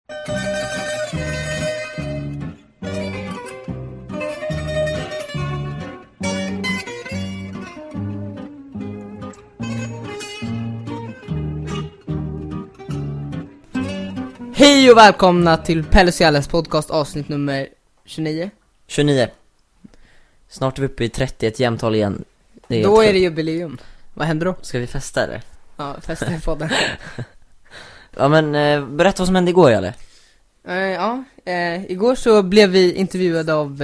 Hej och välkomna till Pelle och Jalles podcast avsnitt nummer 29. 29. Snart är vi uppe i 30, ett jämntal igen. Då är det jubileum. Vad händer då? Ska vi festa eller? Ja, festa i podden. Ja men berätta vad som hände igår, Jalle. Igår så blev vi intervjuade av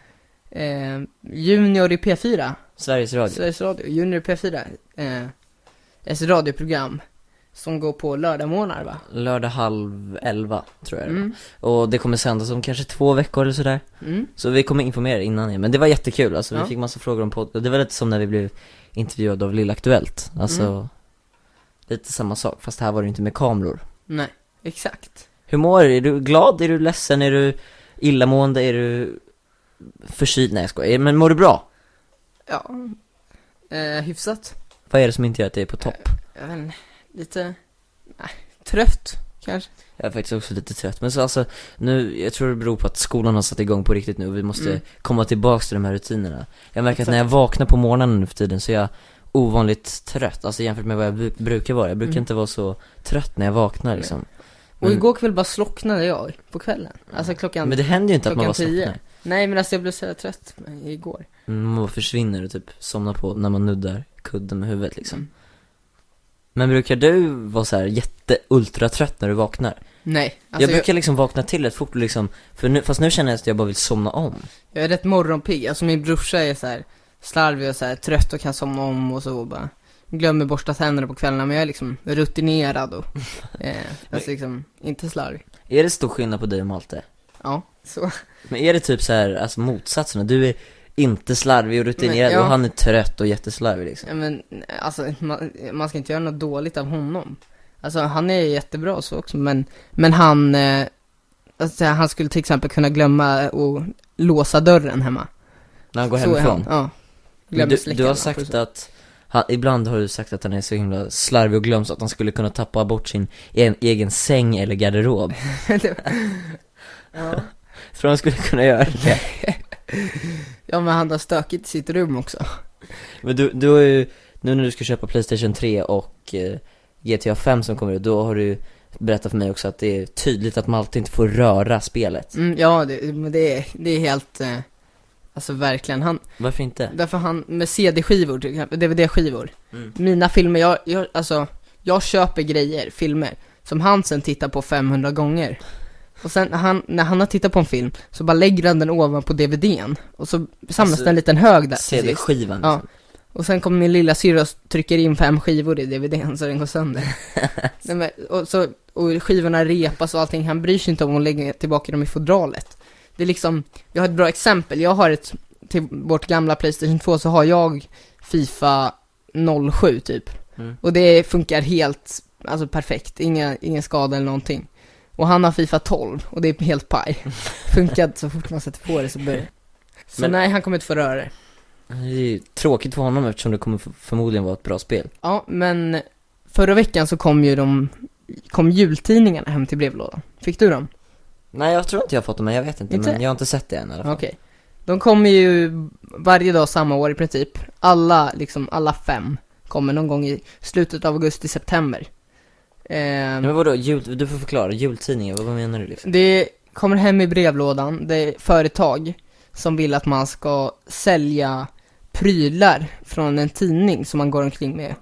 Junior i P4. Sveriges Radio, Junior i P4. Ett radioprogram som går på lördagmorgnar, va? Lördag 10:30 tror jag. Och det kommer sändas om kanske 2 veckor eller sådär. Så vi kommer informera innan. Men det var jättekul, alltså vi fick massa frågor om podd. Det var lite som när vi blev intervjuade av Lilla Aktuellt. Alltså lite samma sak, fast här var det inte med kameror. Nej, exakt. Hur mår du? Är du glad? Är du ledsen? Är du illamående? Är du förkyld? Nej, jag skojar. Men mår du bra? Ja, hyfsat. Vad är det som inte gör att det är på topp? Jag vet inte, lite trött kanske. Jag är faktiskt också lite trött. Men så alltså, nu, jag tror det beror på att skolan har satt igång på riktigt nu. Och vi måste komma tillbaka till de här rutinerna. Jag märker att när jag vaknar på morgonen nu för tiden så är jag ovanligt trött. Alltså jämfört med vad jag brukar vara. Jag brukar inte vara så trött när jag vaknar liksom. Och igår kväll bara slocknade jag på kvällen. Alltså klockan. Men det händer ju inte att man bara 10. slocknar. Nej, men alltså jag blev så trött igår. Man försvinner och typ somnar på när man nuddar kudden med huvudet liksom. Men brukar du vara så här jätte-ultra trött när du vaknar? Nej, alltså jag brukar liksom vakna till rätt fort liksom, fast nu känner jag att jag bara vill somna om. Jag är rätt morgonpigg. Alltså min brorsa är så här slarvig och så här trött och kan somna om och så bara glömmer borsta tänderna på kvällarna. Men jag är liksom rutinerad och alltså liksom inte slarvig. Är det stor skillnad på dig och Malte? Ja, så. Men är det typ så här, alltså motsatserna? Du är inte slarvig och rutinerad och han är trött och jätteslarvig liksom. Ja, men alltså man ska inte göra något dåligt av honom. Alltså han är jättebra så också, men han alltså, han skulle till exempel kunna glömma och låsa dörren hemma. När han går hemifrån? Ja. Du har sagt att ibland har du sagt att han är så himla slarvig och glöms att han skulle kunna tappa bort sin egen säng eller garderob. Ja. Tror han skulle kunna göra det? Ja, men han har stökigt i sitt rum också. Men du har ju, nu när du ska köpa PlayStation 3 och GTA 5 som kommer ut, då har du berättat för mig också att det är tydligt att Malte inte får röra spelet. Ja, det är helt alltså verkligen Varför inte? Därför han med CD-skivor, DVD-skivor. Mina filmer, jag köper filmer som han sen tittar på 500 gånger. Och sen när han har tittat på en film så bara lägger han den ovan på DVD:n och så samlas det en liten hög där. CD-skivan liksom. Ja. Och sen kommer min lilla syra och trycker in 5 skivor i DVD:n så den går sönder. Nej, men, och skivorna repas och allting. Han bryr sig inte om att lägga tillbaka dem i fodralet. Det är liksom, jag har ett bra exempel. Jag har till vårt gamla PlayStation 2 så har jag FIFA 07 typ. Och det funkar helt, alltså perfekt. Ingen skada eller någonting. Och han har FIFA 12 och det är helt paj. Funkar så fort man sätter på det så börjar. Så nej, han kommer inte få röra det. Det är ju tråkigt för honom eftersom det kommer förmodligen vara ett bra spel. Ja, men förra veckan så kom jultidningarna hem till brevlådan. Fick du dem? Nej, jag tror inte jag har fått dem, men jag vet inte. Men jag har inte sett det än i alla fall. Okej. De kommer ju varje dag samma år i princip. Alla 5 kommer någon gång i slutet av augusti-september. Men vadå, du får förklara, jultidningar, vad menar du liksom? Det kommer hem i brevlådan. Det är företag som vill att man ska sälja prylar från en tidning som man går omkring med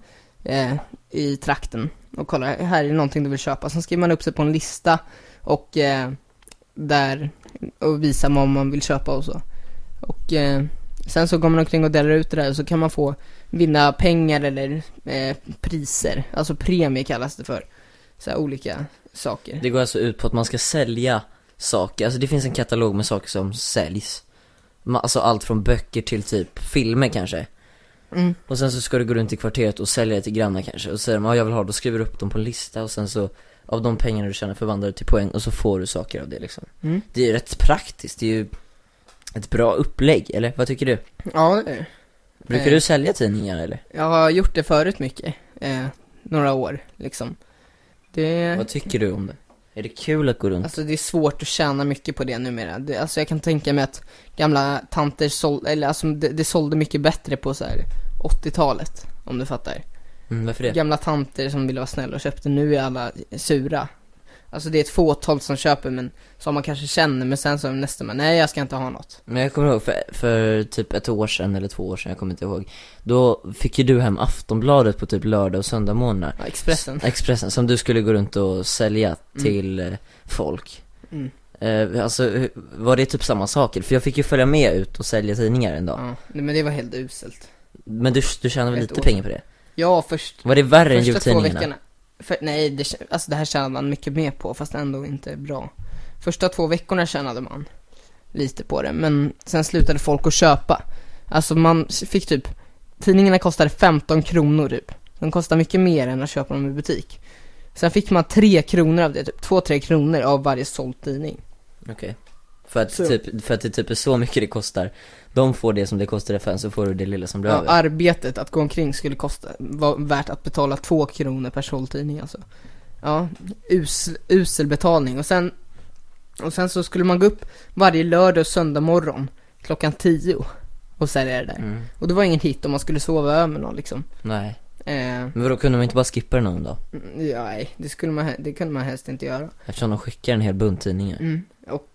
i trakten. Och kolla, här är någonting du vill köpa. Sen skriver man upp sig på en lista och där och visar vad man vill köpa och så. Och sen så går man omkring och delar ut det där och så kan man få vinna pengar eller priser. Alltså premie kallas det för. Så här olika saker. Det går alltså ut på att man ska sälja saker. Alltså det finns en katalog med saker som säljs. Alltså allt från böcker till typ filmer kanske. Och sen så ska du gå runt i kvarteret och sälja det till grannar kanske. Och säger de, jag vill ha, då skriver du upp dem på en lista. Och sen så, av de pengarna du tjänar förvandlar du till poäng. Och så får du saker av det liksom. Det är ju rätt praktiskt. Det är ju ett bra upplägg, eller? Vad tycker du? Ja, det är. Brukar du sälja tidningar, eller? Jag har gjort det förut mycket. Några år, liksom. Vad tycker du om det? Är det kul att gå runt? Alltså det är svårt att tjäna mycket på det numera. Alltså jag kan tänka mig att gamla tanter det sålde mycket bättre på så här 80-talet, om du fattar. Varför det? Gamla tanter som ville vara snälla och köpte, nu är alla sura. Alltså det är ett fåtal som köper, men som man kanske känner, men sen så nästa man, nej jag ska inte ha något. Men jag kommer ihåg för typ 1 år sedan eller 2 år sedan, jag kommer inte ihåg. Då fick ju du hem Aftonbladet på typ lördag och söndag morgnar. Ja, Expressen Som du skulle gå runt och sälja till folk. Alltså var det typ samma saker? För jag fick ju följa med ut och sälja tidningar en dag. Ja, men det var helt uselt. Men du tjänade väl lite pengar på det? Ja, först. Var det värre än första 2 jultidningarna? veckorna. Nej, det här tjänade man mycket mer på, fast ändå inte bra. Första 2 veckorna tjänade man lite på det, men sen slutade folk att köpa. Alltså man fick typ, tidningarna kostade 15 kronor typ. De kostar mycket mer än att köpa dem i butik. Sen fick man 3 kronor av det, typ 2-3 kronor av varje såld tidning. Okej. För att det typ är så mycket det kostar. De får det som det kostar för, så får du det lilla som blir över. Arbetet att gå omkring skulle vara värt att betala 2 kronor per såld tidning alltså. Ja, usel betalning. Och sen så skulle man gå upp varje lördag och söndag morgon 10:00 och sälja det där. Och det var ingen hit om man skulle sova över någon liksom. Nej. Men då kunde man inte bara skippa det någon dag? Nej, det kunde man helst inte göra. Eftersom de skickar en hel bunt tidningar. Och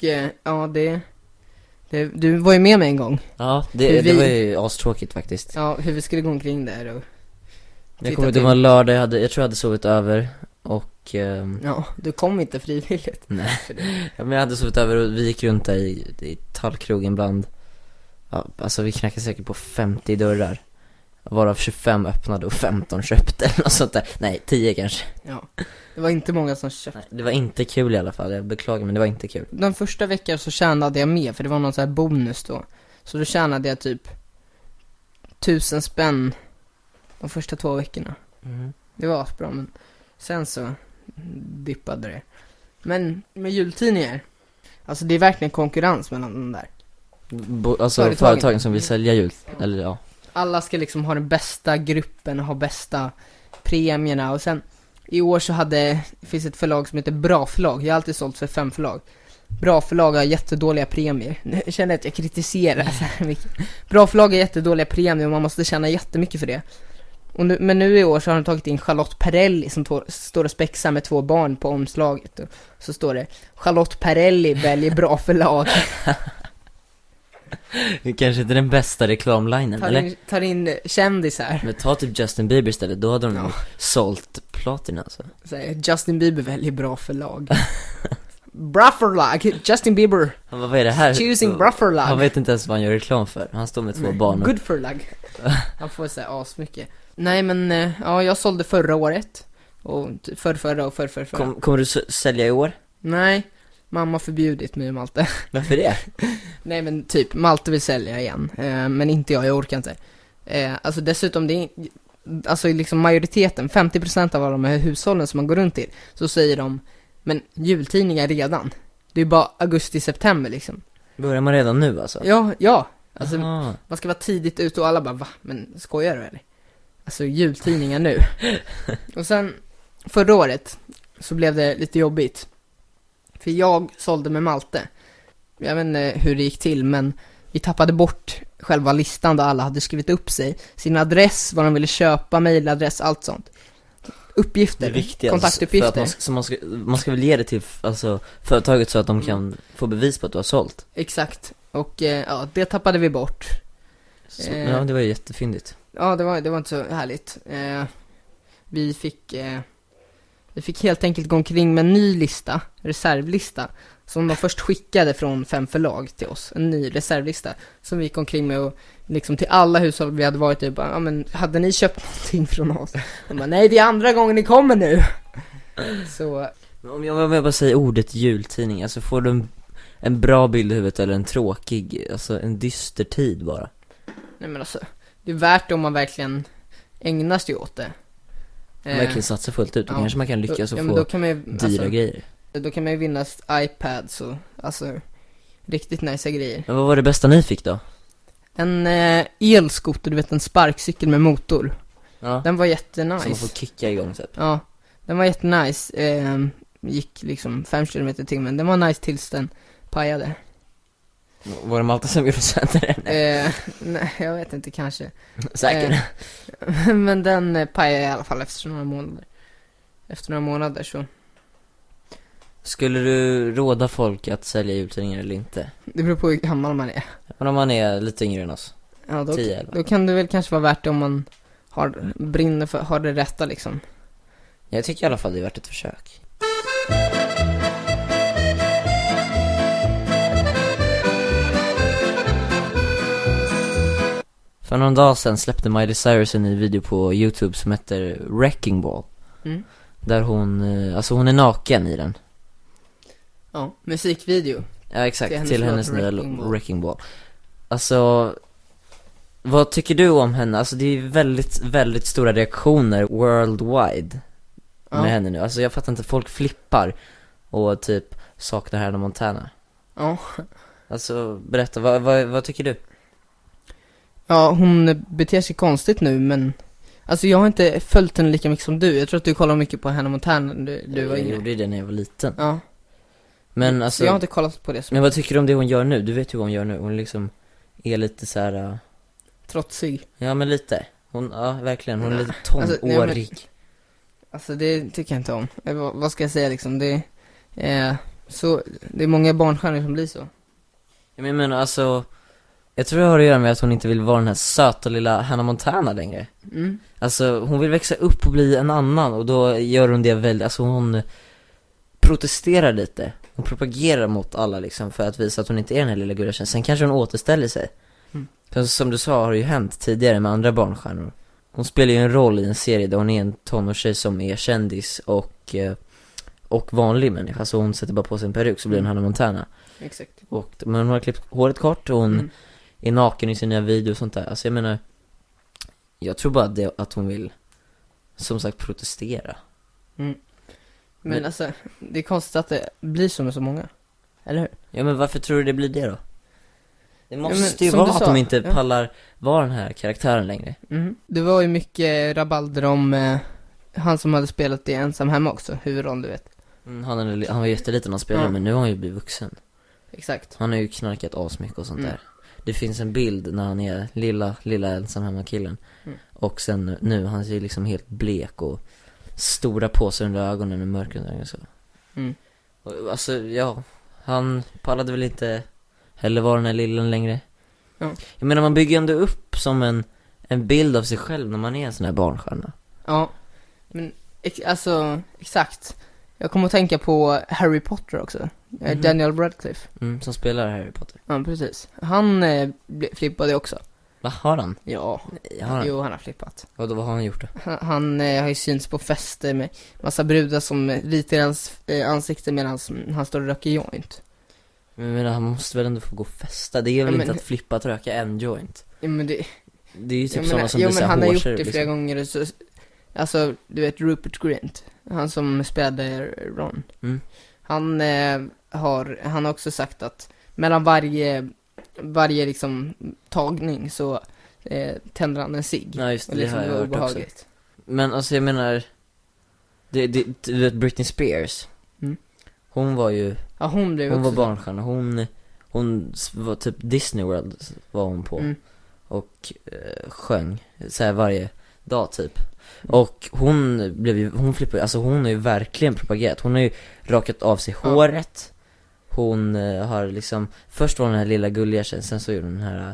du var ju med mig en gång. Ja, det var ju astråkigt faktiskt. Ja, hur vi skulle gå omkring där och jag kommer ihåg, det var en lördag, jag tror jag hade sovit över. Och ja, du kom inte frivilligt. Nej, ja, men jag hade sovit över och vi gick runt där i tallkrogen bland. Ja, alltså vi knackade säkert på 50 dörrar, varav 25 öppnade och 15 köpte eller något sånt där. Nej, 10 kanske. Ja, det var inte många som köpte. Nej, det var inte kul i alla fall, jag beklagar, men det var inte kul. Den första veckan så tjänade jag med, för det var någon sån här bonus då. Så då tjänade jag typ 1000 spänn de första 2 veckorna. Det var bra, men sen så dippade det. Men med jultidningar, alltså det är verkligen konkurrens mellan de där. Alltså företagen som vill sälja jul, eller ja. Alla ska liksom ha den bästa gruppen och ha bästa premierna. Och sen i år så finns ett förlag som heter Bra Förlag. Jag har alltid sålt för 5 förlag. Bra Förlag har jättedåliga premier. Jag känner att jag kritiserar så här mycket. Bra Förlag har jättedåliga premier och man måste tjäna jättemycket för det. Men nu i år så har de tagit in Charlotte Perrelli som står och spexar med 2 barn på omslaget. Och så står det: Charlotte Perrelli väljer Bra Förlag. Det kanske inte är den bästa reklamlinen, eller? Tar in kändisar. Men ta typ Justin Bieber istället, då hade de sålt platina alltså. Justin Bieber väljer Bra Förlag. Bra Förlag, Justin Bieber. Vad är det här? Choosing Bra Förlag. Han vet inte ens vad han gör reklam för. Han står med 2 barn. Good Förlag. Han får säga asmycket. Nej men, ja, jag sålde förra året. Och förra och förra. Kommer du sälja i år? Nej, mamma förbjudit mig Malte. Varför det? Nej men typ, Malte vill sälja igen. Men inte jag orkar inte. Alltså dessutom, det är alltså liksom majoriteten, 50% av alla de här hushållen som man går runt till, så säger de, men jultidningar redan. Det är bara augusti-september liksom. Börjar man redan nu alltså? Ja. Alltså man ska vara tidigt ute och alla bara, va? Men skojar du eller? Alltså jultidningar nu. Och sen förra året så blev det lite jobbigt. För jag sålde med Malte. Jag vet inte hur det gick till, men vi tappade bort själva listan där alla hade skrivit upp sig. Sin adress, vad de ville köpa, mailadress, allt sånt. Uppgifter, viktigt, kontaktuppgifter. Alltså, man ska väl ge det till alltså, företaget så att de kan få bevis på att du har sålt. Exakt. Och ja, det tappade vi bort. Ja, det var ju jättefyndigt. Ja, det var inte så härligt. Vi fick helt enkelt gå omkring med en ny lista, reservlista, som de först skickade från 5 förlag till oss. En ny reservlista som vi gick omkring med och liksom till alla hushåll vi hade varit i. Ja, men hade ni köpt någonting från oss? De bara, nej, det är andra gången ni kommer nu. Så om jag bara säger ordet jultidning, alltså får du en bra bild i huvudet eller en tråkig, alltså en dyster tid bara? Nej men alltså, det är värt om man verkligen ägnar sig åt det. Verkligen satsa fullt ut, då kanske man kan lyckas och få då kan man, dyra grejer. Då kan man ju vinna iPads och alltså riktigt nice grejer. Men vad var det bästa ni fick då? En elskoter, du vet, en sparkcykel med motor. Ja. Den var jättenice. Så man får kicka igång typ. Ja, den var jättenice. gick liksom 5 kilometer i timmen. Den var nice tills den pajade. Var det Malta som gjorde sönder den? Nej, jag vet inte, kanske. Säkert. Men den pajade i alla fall efter några månader. Efter några månader så. Skulle du råda folk att sälja jultidningar eller inte? Det beror på hur gammal man är. Men om man är lite yngre än oss. Ja, 10, då kan det väl kanske vara värt det om man brinner för, har det rätta liksom. Jag tycker i alla fall det är värt ett försök. För någon dag sedan släppte Miley Cyrus en ny video på YouTube som heter Wrecking Ball. Där hon är naken i den. Ja, musikvideo. Ja, exakt, till hennes nya Wrecking Ball. Alltså, vad tycker du om henne? Alltså det är väldigt, väldigt stora reaktioner worldwide med henne nu. Alltså jag fattar inte, folk flippar och typ saknar Hannah Montana. Ja. Alltså, berätta, vad tycker du? Ja, hon beter sig konstigt nu, men alltså jag har inte följt henne lika mycket som du. Jag tror att du kollar mycket på Hannah Montana när du var yngre. Jag gjorde det när jag var liten. Ja. Men alltså, jag har inte kollat på det så. Men vad tycker du om det hon gör nu? Du vet ju vad hon gör nu. Hon liksom är lite så här trotsig. Ja, men lite. Ja, verkligen. Hon är lite tonårig. Alltså det tycker jag inte om. Vad ska jag säga liksom? Det är många barnstjärnor som blir så. Jag menar alltså, jag tror det har att göra med att hon inte vill vara den här söta lilla Hannah Montana längre. Alltså hon vill växa upp och bli en annan. Och då gör hon det väldigt, alltså hon protesterar lite. Hon propagerar mot alla liksom, för att visa att hon inte är den här lilla gullatjejen. Sen kanske hon återställer sig. För som du sa har det ju hänt tidigare med andra barnstjärnor. Hon spelar ju en roll i en serie där hon är en tonårstjej som är kändis och vanlig människa. Så hon sätter bara på sig en peruk så blir hon Hannah Montana. Exakt. Men hon har klippt håret kort och hon är naken i sina nya videor och sånt där. Alltså jag menar, jag tror bara att hon vill, som sagt, protestera. Men alltså, det är konstigt att det blir så med så många. Eller hur? Ja, men varför tror du det blir det då? Det måste ju vara att de inte pallar vara den här karaktären längre. Det var ju mycket rabalder om han som hade spelat i Ensam hemma också, huvudroll, du vet. Han var jätteliten han spelade, men nu har han ju blivit vuxen. Exakt. Han har ju knarkat asmycket och sånt där. Det finns en bild när han är lilla ensam hemma killen. Och sen nu, han ser liksom helt blek och stora påsar under ögonen och mörk under ögonen så. Och, alltså, ja, han pallade väl inte heller vara den här lillen längre. Jag menar, man bygger ändå upp som en bild av sig själv när man är en sån här barnstjärna. Ja, men alltså, exakt. Jag kommer att tänka på Harry Potter också. Daniel Radcliffe. Som spelar Harry Potter. Ja, precis. Han flippade också. Vad har han? Ja, jo, han har flippat. Vad har han gjort då? Han har ju synts på fester med massa brudar som ritar hans ansikte medan han står och röker joint. Men han måste väl ändå få gå och festa. Det är väl inte att flippa att röka en joint. Ja, men det är ju typ sådana som blir så här han har hårsare, gjort det flera gånger så, alltså, du vet Rupert Grint, han som spelade Ron. Han har också sagt att mellan varje liksom tagning så tänder han en cigg. Ja, just det, och liksom det har jag hört också. Men alltså jag menar, du vet Britney Spears. Hon var ju, hon var barnstjärna. Hon var typ Disney World var hon på. Och sjöng så här varje dag typ. Och hon flippade, alltså hon har ju verkligen propagerat. Hon har ju rakat av sig håret. Hon har liksom, först var den här lilla gulliga tjejen, sen så gjorde hon den här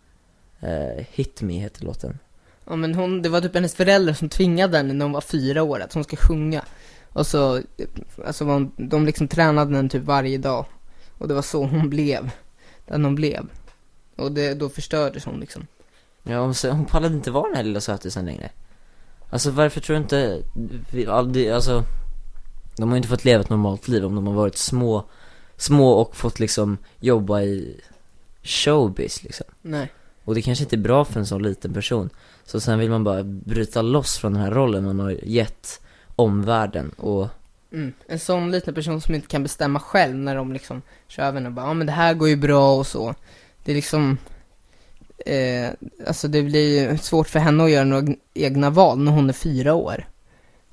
Hit Me heter låten. Ja, men det var typ hennes föräldrar som tvingade henne när hon var 4 år att hon ska sjunga. Och så, alltså de liksom tränade henne typ varje dag. Och det var så hon blev, den hon blev. Och då förstördes hon liksom. Ja, hon pallade inte vara den här lilla sötisen längre. Alltså varför tror du inte alltså, de har ju inte fått leva ett normalt liv om de har varit små och fått liksom jobba i showbiz liksom. Nej. Och det kanske inte är bra för en sån liten person. Så sen vill man bara bryta loss från den här rollen man har gett omvärlden och en sån liten person som inte kan bestämma själv när de liksom kör över och bara, men det här går ju bra och så. Det är liksom alltså det blir ju svårt för henne att göra några egna val när hon är 4 år.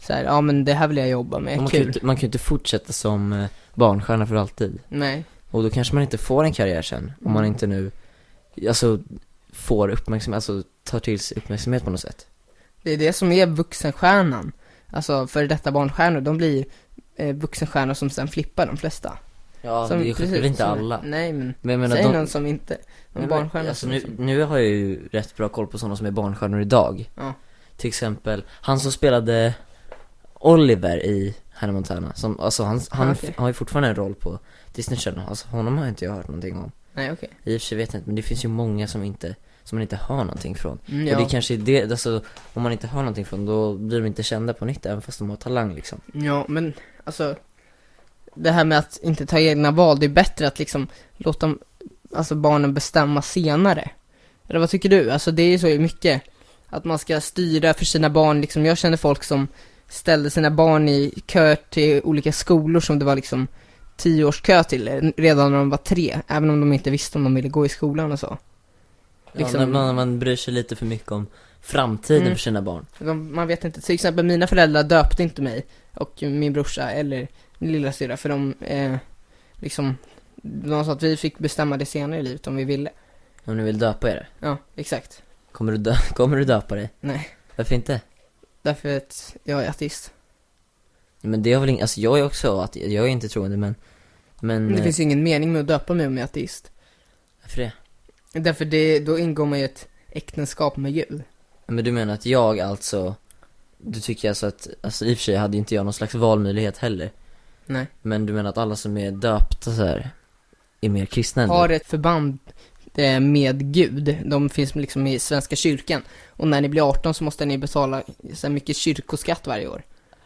så här, ja men det här vill jag jobba med, man kan ju inte fortsätta som barnstjärna för alltid. Nej. Och då kanske man inte får en karriär sen, om man inte nu alltså får uppmärksamhet, alltså tar till sig uppmärksamhet på något sätt. Det är det som är vuxenstjärnan. Alltså för detta barnstjärnor, de blir vuxenstjärnor som sen flippar de flesta. Ja, som, det är självklart inte alla. Nej, men jag menar, säg någon som inte, någon barnstjärna alltså, som nu har jag ju rätt bra koll på sådana som är barnstjärnor idag. Ja. Till exempel, han som spelade Oliver i Hannah Montana, som, alltså han har ju fortfarande en roll på Disney Channel. Alltså honom har inte jag hört någonting om. Nej, okej. I och för sig vet jag inte, men det finns ju många som man inte hör någonting från. Ja. Och det kanske är det, alltså om man inte hör någonting från, då blir de inte kända på nytt, även fast de har talang liksom. Ja, men alltså det här med att inte ta egna val, det är bättre att liksom låta alltså barnen bestämma senare. Eller vad tycker du? Alltså det är så mycket att man ska styra för sina barn liksom. Jag känner folk som ställde sina barn i kö till olika skolor som det var liksom 10 års kö till redan när de var 3, även om de inte visste om de ville gå i skolan och så. Liksom, ja, när man bryr sig lite för mycket om framtiden för sina barn. Man vet inte, till exempel mina föräldrar döpte inte mig och min brorsa eller min lilla syra, för liksom de sa att vi fick bestämma det senare i livet om vi ville. Om ni vill döpa er? Ja, exakt. Kommer du döpa dig? Nej. Varför inte? Därför att jag är ateist. Men det har väl alltså jag är också att jag är inte troende, men det finns ju ingen mening med att döpa mig om jag är ateist. Varför det? Därför då ingår man ju ett äktenskap med Gud. Men du menar att jag alltså, du tycker alltså att, alltså i och för sig hade inte jag någon slags valmöjlighet heller. Nej. Men du menar att alla som är döpta så här är mer kristna ändå? Har ett förband med Gud. De finns liksom i Svenska kyrkan. Och när ni blir 18 så måste ni betala så här mycket kyrkoskatt varje år.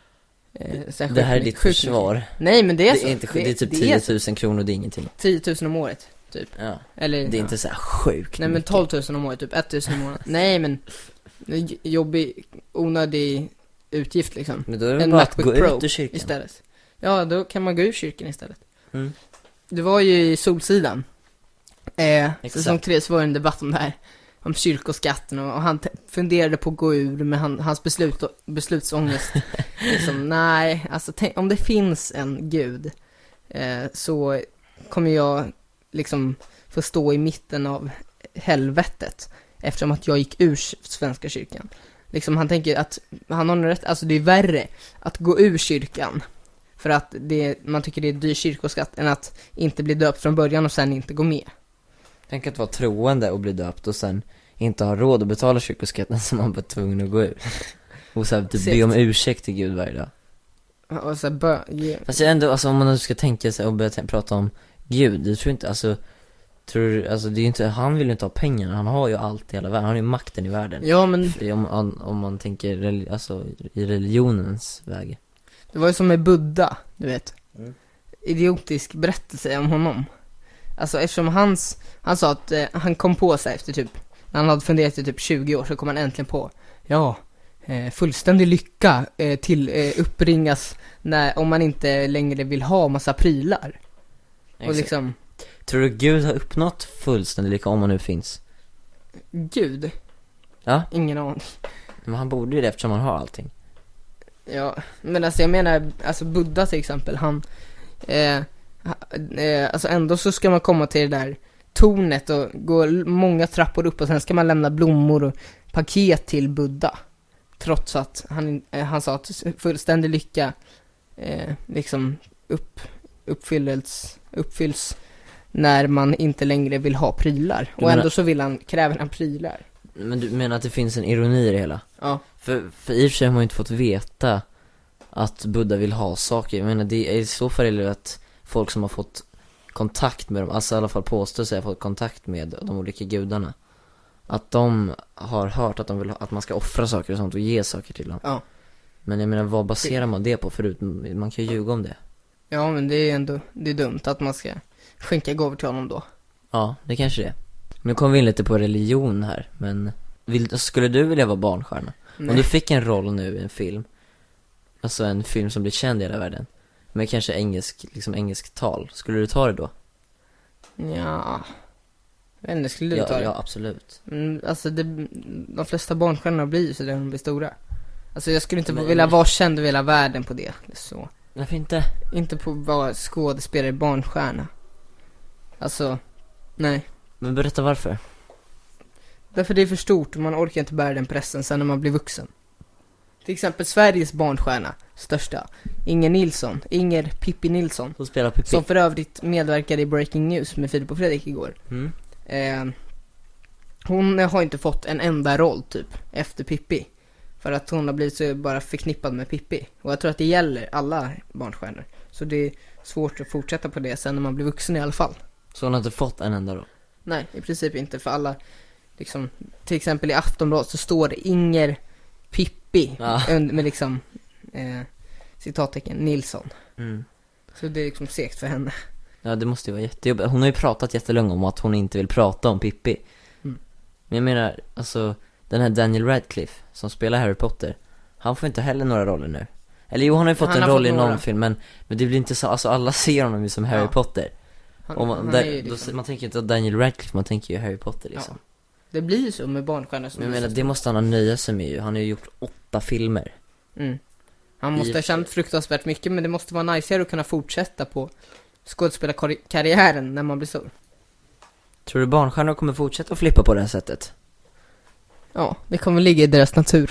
Det här är ditt försvar. Nej, men det är det så. Är inte, det är typ 10 000 kronor, det är ingenting. 10 000 om året, typ. Ja. Eller, det är inte så här sjukt. Nej, men 12 000 om året, typ 1 000 om året. Nej, men jobbig, onödig utgift liksom. Men då är det bara att gå ut ur kyrkan istället. Ja, då kan man gå ur kyrkan istället. Mm. Det var ju i Solsidan. Säsong 3 så var det en debatt om det här. Om kyrkoskatten, och han funderade på att gå ur med hans beslutsångest. Liksom, nej, alltså om det finns en gud så kommer jag liksom få stå i mitten av helvetet, eftersom att jag gick ur Svenska kyrkan. Liksom, han tänker att han har rätt, alltså det är värre att gå ur kyrkan för att man tycker det är dyr kyrkoskatt än att inte bli döpt från början och sen inte gå med. Tänk att vara troende och bli döpt och sen inte ha råd att betala kyrkoskatten, som man var tvungen att gå ur. Och så här, typ be om ursäkt till Gud varje dag. Och så Fast jag ändå, alltså om man nu ska tänka sig och börja prata om Gud, det tror inte, alltså det är ju inte, han vill ju inte ha pengarna, han har ju allt i hela världen, han har ju makten i världen. Ja, men om man tänker alltså i religionens väg. Det var ju som med Buddha, du vet. Idiotisk berättelse om honom. Alltså eftersom han sa att han kom på sig efter typ, när han hade funderat i typ 20 år, så kom han äntligen på, fullständig lycka uppringas om man inte längre vill ha massa prylar. Exakt. Och liksom, tror du Gud har uppnått fullständig lycka om han nu finns? Gud? Ja. Ingen aning. Men han borde ju det eftersom han har allting. Ja, men alltså jag menar, alltså Buddha till exempel, han alltså ändå så ska man komma till det där tornet och gå många trappor upp, och sen ska man lämna blommor och paket till Buddha, trots att han sa att fullständig lycka liksom uppfylls när man inte längre vill ha prylar. Och ändå så kräver han prylar. Men du menar att det finns en ironi i det hela? Ja. För i och för sig har man ju inte fått veta att Buddha vill ha saker. Jag menar, det är i så fall är det att folk som har fått kontakt med dem, alltså i alla fall påstår sig ha fått kontakt med de olika gudarna, att de har hört att de vill att man ska offra saker och sånt och ge saker till dem. Ja. Men jag menar, vad baserar man det på förut? Man kan ju ljuga om det. Ja, men det är dumt att man ska skänka gåvor till honom då. Ja, det kanske det är. Nu kommer vi in lite på religion här, men skulle du vilja vara barnstjärna? Nej. Om du fick en roll nu i en film, alltså en film som blir känd i hela världen, med kanske engelsk tal, skulle du ta det då? Ja, men skulle du ta det? Ja, absolut. Alltså de flesta barnstjärnor blir ju så där de blir stora. Alltså jag skulle inte vilja vara känd över hela världen på det. Så. Varför inte? Inte på att vara skådespelare, barnstjärna. Alltså, nej. Men berätta varför. Därför det är för stort och man orkar inte bära den pressen sen när man blir vuxen. Till exempel Sveriges barnstjärna, största, Inger Pippi Nilsson. Hon spelar Pippi. Som för övrigt medverkade i Breaking News med Filip och Fredrik igår. Hon har inte fått en enda roll typ efter Pippi. För att hon har blivit så bara förknippad med Pippi. Och jag tror att det gäller alla barnstjärnor. Så det är svårt att fortsätta på det sen när man blir vuxen i alla fall. Så hon har inte fått en enda roll? Nej, i princip inte. För alla, liksom, till exempel i Aftonbladet så står det Inger Pippi med liksom citattecken Nilsson. Så det är liksom segt för henne. Ja, det måste ju vara jättejobbigt. Hon har ju pratat jättelänge om att hon inte vill prata om Pippi. Men jag menar, alltså den här Daniel Radcliffe som spelar Harry Potter, han får inte heller några roller nu. Eller jo, han har ju fått en roll i någon film, men det blir inte så, alltså alla ser honom ju som Harry Potter. Och man tänker inte att Daniel Radcliffe, man tänker ju Harry Potter liksom. Ja. Det blir ju så med barnstjärnor som. Men jag menar, det måste han ha nöja sig med ju. Han har ju gjort 8 filmer. Han måste ha känt fruktansvärt mycket, men det måste vara nice att kunna fortsätta på skådespelarkarriären när man blir stor. Tror du barnstjärnor kommer fortsätta att flippa på det här sättet? Ja, det kommer ligga i deras natur.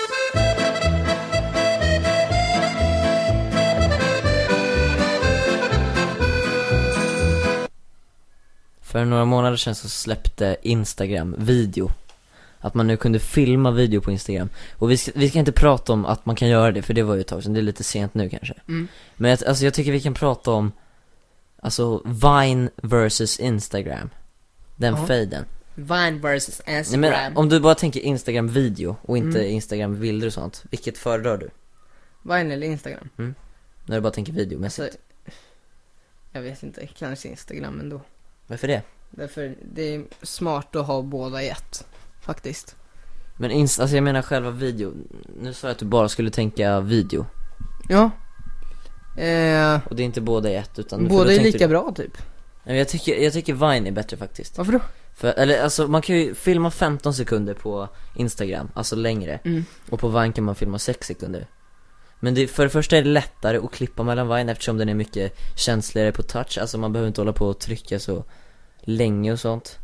För några månader sedan så släppte Instagram video. Att man nu kunde filma video på Instagram. Och vi ska inte prata om att man kan göra det, för det var ju ett tag sedan. Det är lite sent nu kanske. Men jag tycker vi kan prata om alltså Vine versus Instagram. Den fejden. Vine versus Instagram. Nej, men om du bara tänker Instagram video och inte Instagram bilder och sånt, vilket föredrar du? Vine eller Instagram? När du bara tänker videomässigt. Alltså, jag vet inte, kanske Instagram ändå. Varför det? Därför det är smart att ha båda i ett, faktiskt. Men alltså jag menar själva video. Nu sa jag att du bara skulle tänka video. Ja. Och det är inte båda i ett, utan båda är lika bra typ. Nej, jag tycker Vine är bättre faktiskt. Varför då? Eller alltså man kan ju filma 15 sekunder på Instagram, alltså längre. Och på Vine kan man filma 6 sekunder. Men för det första är det lättare att klippa mellan Vine eftersom den är mycket känsligare på touch. Alltså man behöver inte hålla på och trycka så länge och sånt.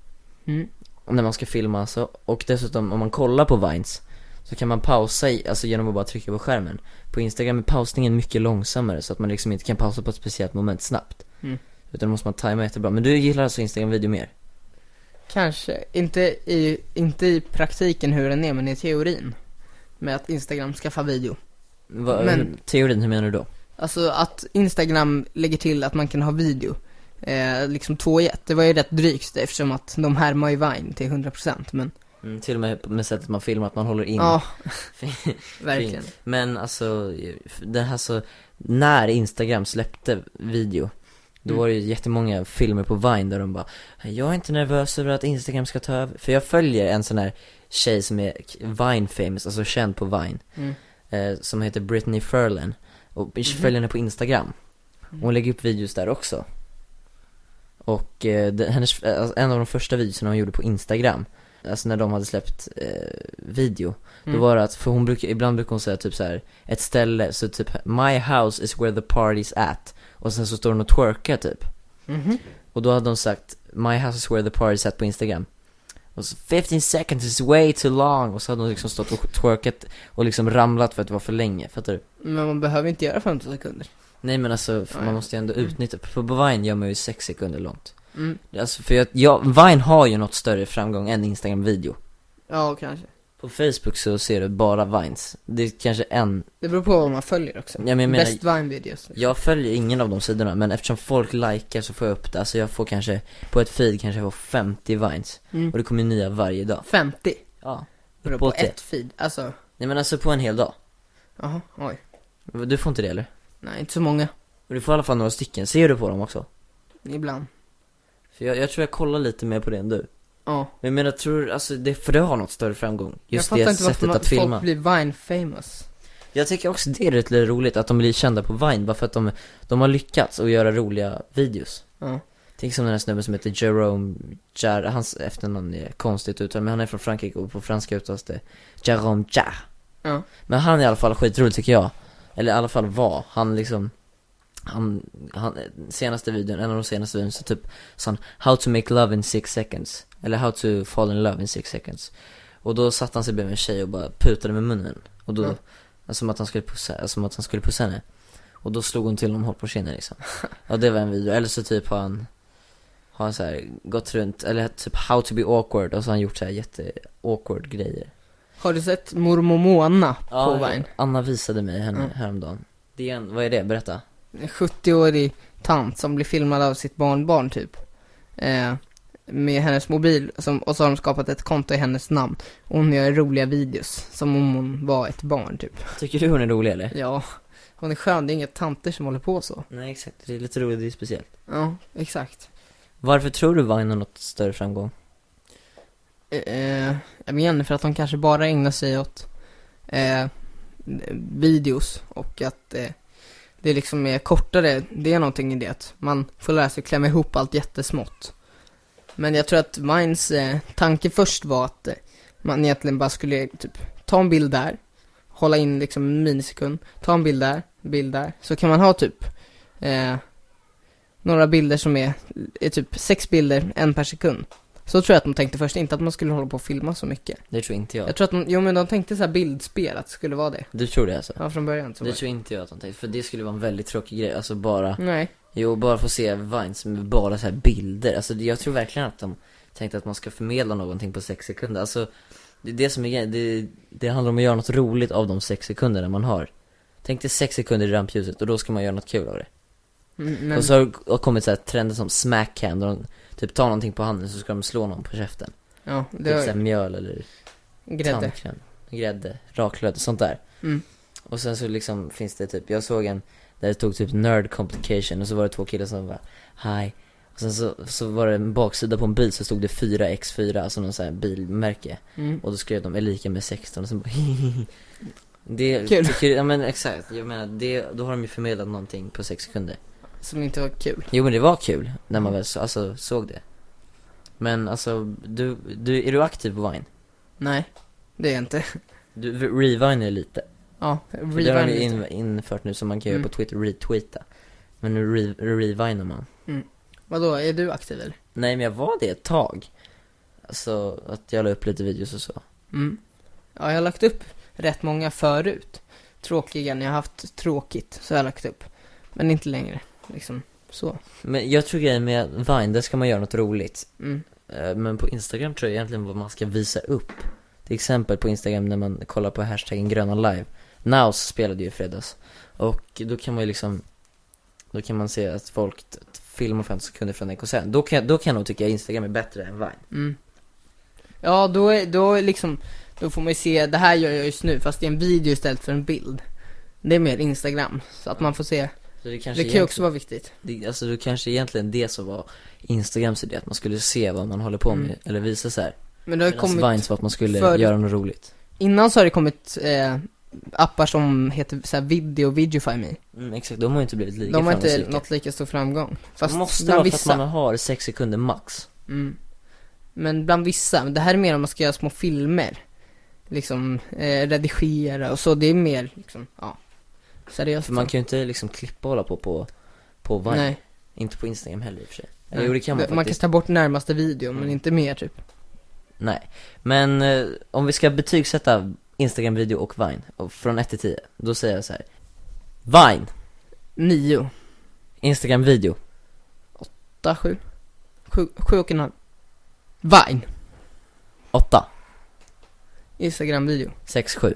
När man ska filma alltså. Och dessutom om man kollar på Vines så kan man pausa alltså genom att bara trycka på skärmen. På Instagram är pausningen mycket långsammare, så att man liksom inte kan pausa på ett speciellt moment snabbt. Utan måste man tajma jättebra. Men du gillar alltså Instagram-video mer? Kanske, inte i praktiken hur den är, men i teorin. Med att Instagram skaffar video. Men teorin, hur menar du då? Alltså att Instagram lägger till att man kan ha video liksom 2 i 1. Det var ju rätt drygt eftersom att de härmar ju Vine till 100%, men till och med sättet man filmar, att man håller in. Ja, verkligen. Men alltså, det här så, när Instagram släppte video, då var det ju jättemånga filmer på Vine där de bara, jag är inte nervös över att Instagram ska ta över. För jag följer en sån här tjej som är Vine famous, alltså känd på Vine, som heter Brittany Ferland. Och följer henne på Instagram. Hon lägger upp videos där också. Och en av de första videorna hon gjorde på Instagram, alltså när de hade släppt video, då var det att, för ibland brukar hon säga typ så här, ett ställe, så typ my house is where the party's at, och sen så står hon och twerkar typ. Och då hade de sagt my house is where the party's at på Instagram. Och så 15 seconds is way too long. Och så hade hon liksom stått och twerkat och liksom ramlat för att det var för länge. Fattar du? Men man behöver inte göra 15 sekunder. Nej, men alltså man måste ju ändå utnyttja. På Vine gör man ju 6 sekunder långt. Alltså för Vine har ju något större framgång än Instagram-video. Ja, kanske. På Facebook så ser du bara Vines. Det är kanske Det beror på vad man följer också. Ja, men best Vine-videos. Jag följer ingen av de sidorna, men eftersom folk likar så får jag upp det. Alltså jag får kanske, på ett feed kanske jag får 50 Vines. Och det kommer nya varje dag. 50? Ja. På ett feed, alltså. Nej, men alltså på en hel dag. Jaha, oj. Du får inte det, eller? Nej, inte så många. Men du får i alla fall några stycken. Ser du på dem också? Ibland. För jag tror jag kollar lite mer på det än du. Ja. Men jag tror, alltså för det har något större framgång. Just jag det sättet att filma. Folk blir Vine famous. Jag tycker också det är rätt roligt att de blir kända på Vine, bara för att de har lyckats att göra roliga videos. Ja. Tänk som den här snubben som heter Jerome Jarre, hans efternamn är konstigt uttal, men han är från Frankrike och på franska uttalas det Jerome Jarre. Ja. Men han är i alla fall skitrolig tycker jag. Eller i alla fall var. Han liksom han senaste videon, en av de senaste videon så typ sån how to make love in 6 seconds. Eller how to fall in love in 6 seconds. Och då satt han sig bredvid en tjej och bara putade med munnen. Och då, som att han skulle pussa henne. Och då slog hon till honom hårt på kinden liksom. Ja, det var en video. Eller så typ har han så här gått runt, eller typ how to be awkward. Och så har han gjort så här jätte-awkward grejer. Har du sett Mormor Mona på Vine? Anna visade mig henne häromdagen. Vad är det? Berätta. En 70-årig tant som blir filmad av sitt barnbarn typ. Med hennes mobil och så har de skapat ett konto i hennes namn. Och hon gör roliga videos som om hon var ett barn typ. Tycker du hon är rolig eller? Ja, hon är skön. Det är inga tanter som håller på så. Nej, exakt. Det är lite roligt, det är speciellt. Ja, exakt. Varför tror du Vine har något större framgång? Jag menar för att de kanske bara ägnar sig åt videos. Och att det liksom är kortare. Det är någonting i det att man får lära sig klämma ihop allt jättesmått. Men jag tror att Vines tanke först var att man egentligen bara skulle typ ta en bild där, hålla in liksom en minisekund, ta en bild där, så kan man ha typ några bilder som är typ 6 bilder, en per sekund. Så tror jag att de tänkte först, inte att man skulle hålla på och filma så mycket. Det tror inte jag. Jag tror att men de tänkte så här bildspel, att det skulle vara det. Du tror det alltså? Ja, från början. Det tror inte jag att de tänkte, för det skulle vara en väldigt tråkig grej, alltså bara... Nej. Jo, bara få se Vines med bara så här bilder. Alltså jag tror verkligen att de tänkte att man ska förmedla någonting på 6 sekunder. Alltså det som är det handlar om att göra något roligt av de 6 sekunderna man har. Tänk dig 6 sekunder i rampljuset och då ska man göra något kul av det. Men... Och så har det kommit så här trender som smackcam, där de typ tar någonting på handen så ska de slå någon på käften. Ja, det är så här mjöl eller grädde, raklöd, sånt där. Och sen så liksom finns det typ, jag såg en där det tog typ nerd complication och så var det 2 killar som var hi. Och sen så var det en baksida på en bil så stod det 4x4, alltså någon sån här bilmärke. Och då skrev de är lika med 16 och sen bara det kul. Ja men exakt, jag menar då har de ju förmedlat någonting på 6 sekunder som inte var kul. Jo men det var kul när man väl såg det. Men alltså är du aktiv på Vine? Nej, det är jag inte. Du reviner lite. Ja, det har ni infört nu som man kan göra på Twitter, retweeta. Men nu revinar man. Vadå, är du aktiv eller? Nej, men jag var det ett tag. Alltså, att jag la upp lite videos och så. Ja, jag har lagt upp rätt många förut. Tråkiga, när jag har haft tråkigt så har jag lagt upp. Men inte längre, liksom så. Men jag tror grejen med Vine, där ska man göra något roligt. Men på Instagram tror jag egentligen vad man ska visa upp. Till exempel på Instagram när man kollar på hashtaggen gröna live. Naus spelade ju i fredags. Och då kan man ju liksom, då kan man se att folk filmar 50 sekunder från en konsert. Då kan jag nog tycka att Instagram är bättre än Vine. Ja, då liksom, då får man ju se, det här gör jag just nu fast det är en video istället för en bild. Det är mer Instagram, så att man får se. Det kan ju också vara viktigt. Alltså det kanske egentligen det som var Instagrams idé, att man skulle se vad man håller på med eller visa så här. Men det har kommit Vines för att man skulle göra något roligt. Innan så har det kommit appar som heter så här Videofy Me. Exakt, de har inte blivit lika de har inte nått lika stor framgång. Fast måste vara för att man har 6 sekunder max. Men bland vissa, det här är mer om man ska göra små filmer. Liksom redigera och så, det är mer liksom, ja, seriöst. För man kan ju inte liksom klippa och hålla på Vine. Nej. Inte på Instagram heller i och för sig. Jo, det kan man kan ta bort närmaste video, men inte mer typ. Nej, men om vi ska betygsätta Instagram-video och Vine och från 1 till 10, då säger jag så här: Vine 9, Instagram-video 8, 7 7,5. Vine 8, Instagram-video 6, 7.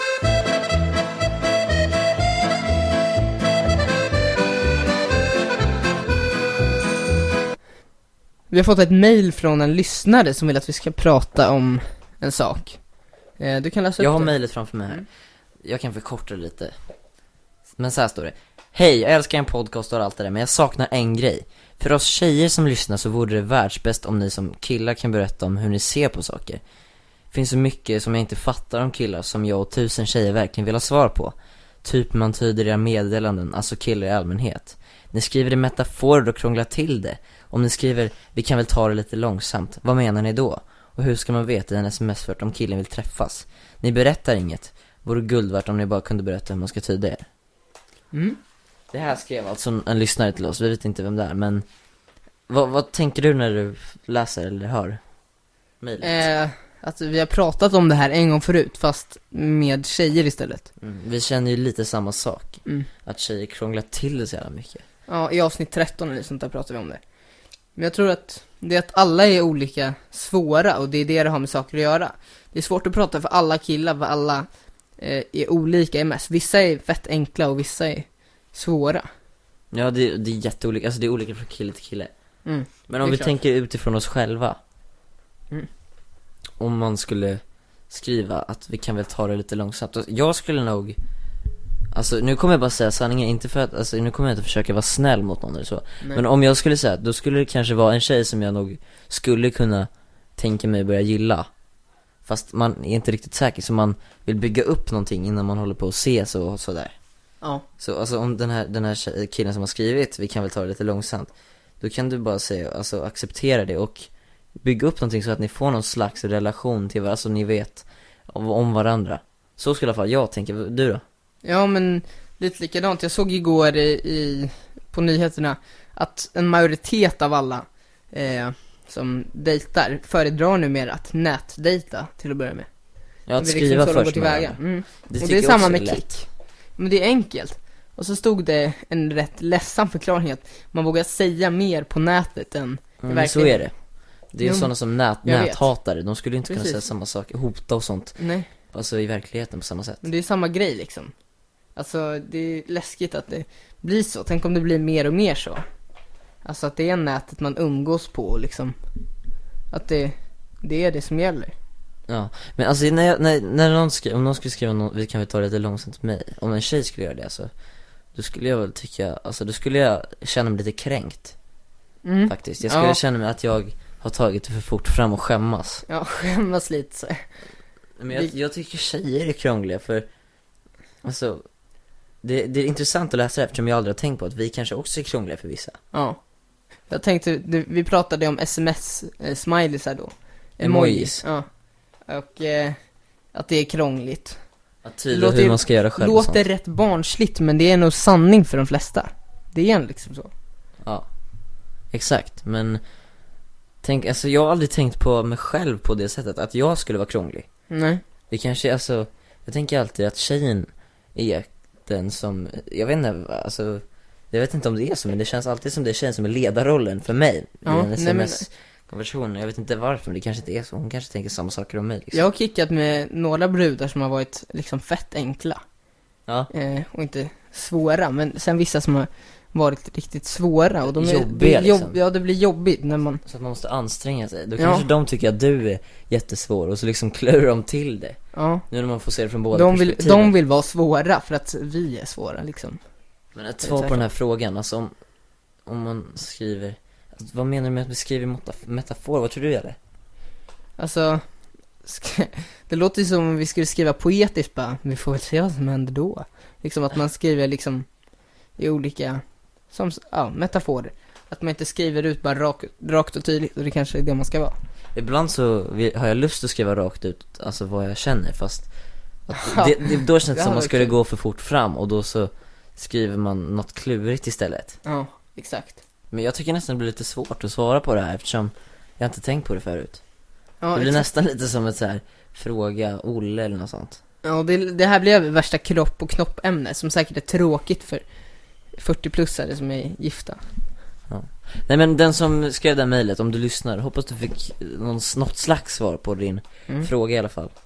Vi har fått ett mejl från en lyssnare som vill att vi ska prata om en sak. Du kan läsa upp. Jag har mejlet framför mig här. Jag kan förkorta det lite. Men så här står det: hej, jag älskar en podcast och allt det där, men jag saknar en grej. För oss tjejer som lyssnar så vore det världsbäst om ni som killar kan berätta om hur ni ser på saker. Det finns så mycket som jag inte fattar om killar som jag och 1000 tjejer verkligen vill ha svar på. Typ man tyder era meddelanden, alltså killar i allmänhet. Ni skriver det metaforer och krånglar till det. Om ni skriver, vi kan väl ta det lite långsamt, vad menar ni då? Och hur ska man veta i en sms-fört om killen vill träffas? Ni berättar inget. vore guld värt om ni bara kunde berätta hur man ska tyda er. Det här skrev alltså en lyssnare till oss, vi vet inte vem det är, men vad tänker du när du läser eller hör mejlet? Att vi har pratat om det här en gång förut, fast med tjejer istället. Vi känner ju lite samma sak, att tjejer krånglar till det så jävla mycket. Ja, i avsnitt 13 eller sånt där pratar vi om det. Men jag tror att det är att alla är olika svåra, och det är det har med saker att göra. Det är svårt att prata för alla killar, för alla är olika i mest. Vissa är fett enkla och vissa är svåra. Ja, det är jätteolika, alltså det är olika från kille till kille. Men om vi klart. tänker utifrån oss själva. Om man skulle skriva att vi kan väl ta det lite långsamt. Jag skulle nog, alltså nu kommer jag bara säga sanningen, inte för att, alltså nu kommer jag inte försöka vara snäll mot någon eller så. Nej. Men om jag skulle säga, då skulle det kanske vara en tjej som jag nog skulle kunna tänka mig börja gilla. Fast man är inte riktigt säker, så man vill bygga upp någonting innan man håller på att se så och sådär. Ja. Så alltså om den här killen som har skrivit, vi kan väl ta det lite långsamt, då kan du bara säga, alltså acceptera det och bygga upp någonting så att ni får någon slags relation till varandra, alltså ni vet om varandra. Så skulle i alla fall jag tänka. Du då? Ja, men lite likadant. Jag såg igår på nyheterna att en majoritet av alla som dejtar föredrar numera att nätdejta till att börja med. Ja, att skriva liksom först med det och det är samma med Kik. Men det är enkelt. Och så stod det en rätt ledsam förklaring att man vågar säga mer på nätet än i verkligheten. Så är det. Det är ju sådana som näthatare. De skulle inte kunna säga samma sak, hota och sånt. Nej. Alltså i verkligheten på samma sätt. Men det är samma grej liksom. Alltså det är läskigt att det blir så. Tänk om det blir mer och mer så. Alltså att det är nätet man umgås på liksom. Att det är det som gäller. Ja, men alltså när någon om någon skulle skriva vi kan väl ta det lite långsamt till mig. Om en tjej skulle göra det, alltså, då skulle jag väl tycka, alltså då skulle jag känna mig lite kränkt. Faktiskt. Jag skulle känna mig att jag har tagit det för fort fram och skämmas. Ja, skämmas lite så. Men jag tycker tjejer är krångliga, för alltså det är intressant att läsa det, eftersom jag aldrig har tänkt på att vi kanske också är krångliga för vissa. Ja. Jag tänkte, vi pratade om sms-smileys här då. Emojis. Ja. Och att det är krångligt. Att tyda hur man ska göra själv. Låter rätt barnsligt, men det är nog sanning för de flesta. Det är liksom så. Ja, exakt. Men tänk, alltså jag har aldrig tänkt på mig själv på det sättet, att jag skulle vara krånglig. Nej. Det kanske, alltså, jag tänker alltid att tjejen är den som, jag vet inte, alltså, jag vet inte om det är så, men det känns alltid som det är tjejen som är ledarrollen för mig. Ja, i en sms-konversation. Jag vet inte varför, men det kanske inte är så. Hon kanske tänker samma saker om mig liksom. Jag har kickat med några brudar som har varit liksom fett enkla. Ja. Och inte svåra, men sen vissa som har varit riktigt svåra, och de är jobbiga liksom. Ja, det blir jobbigt när man, så att man måste anstränga sig. Då kanske de tycker att du är jättesvår, och så liksom klurar de till det. Ja. Nu när man får se det från båda perspektiven. De vill vara svåra för att vi är svåra liksom. Men ett svar på den här frågan, alltså om man skriver, alltså, vad menar du med att beskriva metafor? Vad tror du är det? Alltså det låter ju som om vi skulle skriva poetiskt bara. Vi får väl se vad som händer då. Liksom att man skriver liksom i olika metaforer. Att man inte skriver ut bara rakt och tydligt. Och det kanske är det man ska vara. Ibland så har jag lust att skriva rakt ut, alltså vad jag känner. Fast att då känns det som man skulle gå för fort fram. Och då så skriver man något klurigt istället. Ja, exakt. Men jag tycker nästan det blir lite svårt att svara på det här, eftersom jag inte tänkt på det förut. Ja, det blir nästan lite som ett så här fråga Olle eller något sånt. Ja, det här blir värsta kropp- och knoppämne som säkert är tråkigt för 40-plussare som är gifta. Ja. Nej, men den som skrev det mejlet, om du lyssnar, hoppas du fick något slags svar på din fråga i alla fall.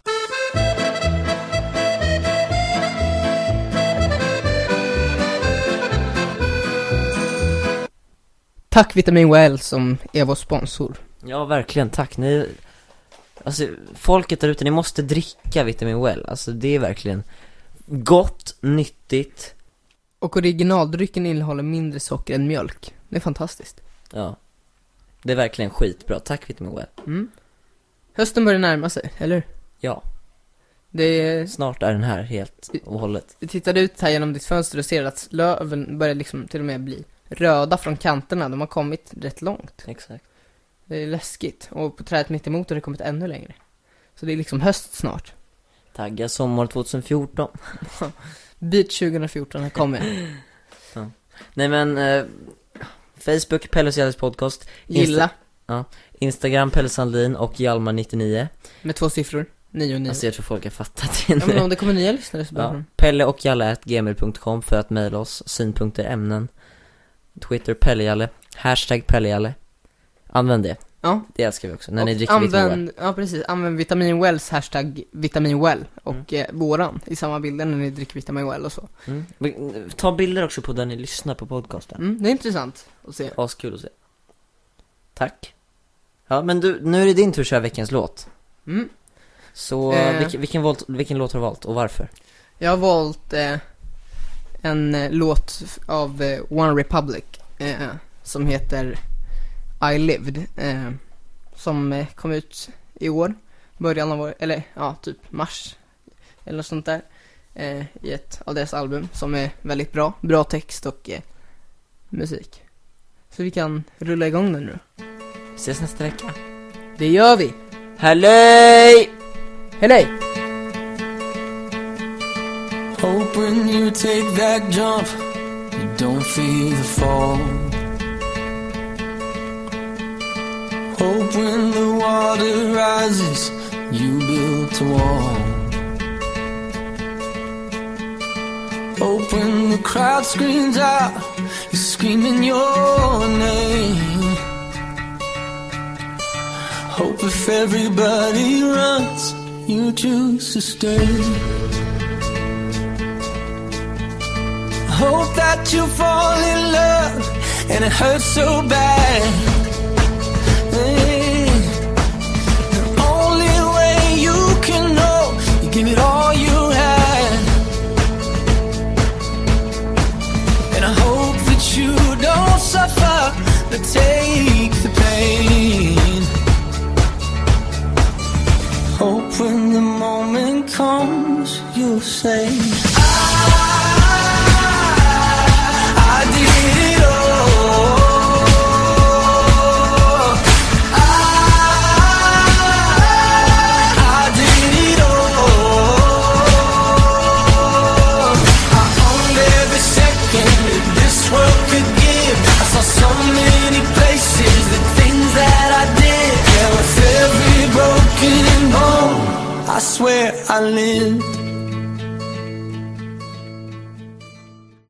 Tack Vitamin Well som är vår sponsor. Ja, verkligen, tack. Alltså, folket där ute, ni måste dricka Vitamin Well. Alltså, det är verkligen gott, nyttigt. Och originaldrycken innehåller mindre socker än mjölk. Det är fantastiskt. Ja, det är verkligen skitbra. Tack Vitamin Well. Hösten börjar närma sig, eller? Ja. Snart är den här helt och hållet. Du tittade ut här genom ditt fönster och ser att löven börjar liksom till och med bli röda från kanterna. De har kommit rätt långt. Exakt. Det är läskigt. Och på trädet mitt emot har det kommit ännu längre. Så det är liksom höst snart. Tagga sommar 2014. Beat 2014, här kommer ja. Nej men Facebook, Pelle Jalles podcast. Gilla. Ja. Instagram, Pelle Sandlin och Hjalmar99. Med 2 siffror, 9 och 9. Alltså jag tror folk har fattat det nu. Ja, men om det kommer nya lyssnare så ja. Pelle och Jalle@gmail.com för att mejla oss synpunkter, ämnen. Twitter, Pelle Jalle. Hashtag Pelle Jalle. Använd det. Ja. Det älskar vi också, när ni dricker vitamin. Ja, precis. Använd Vitamin Wells hashtag Vitamin Well och våran i samma bilder när ni dricker Vitamin Well och så. Ta bilder också på där ni lyssnar på podcasten. Det är intressant att se. Askul att se. Tack. Ja, men du, nu är det din tur att köra veckans låt. Så vilken låt har du valt och varför? Jag har valt en låt av One Republic som heter I Lived, som kom ut i år, början av år, eller ja, typ mars eller något sånt där, i ett av deras album som är väldigt bra text och musik. Så vi kan rulla igång den nu. Ses nästa vecka. Det gör vi. Halloj! Hej! Hope when you take that jump, you don't feel the fall. Hope when the water rises, you build a wall. Hope when the crowd screams out, you're screaming your name. Hope if everybody runs, you choose to stay. Hope that you fall in love and it hurts so bad. Hey, the only way you can know, you give it all you had. And I hope that you don't suffer, but take the pain. Hope when the moment comes, you'll say I did it all. I did it all. I owned every second that this world could give. I saw so many places, the things that I did. Yeah, with every broken bone, I swear I lived.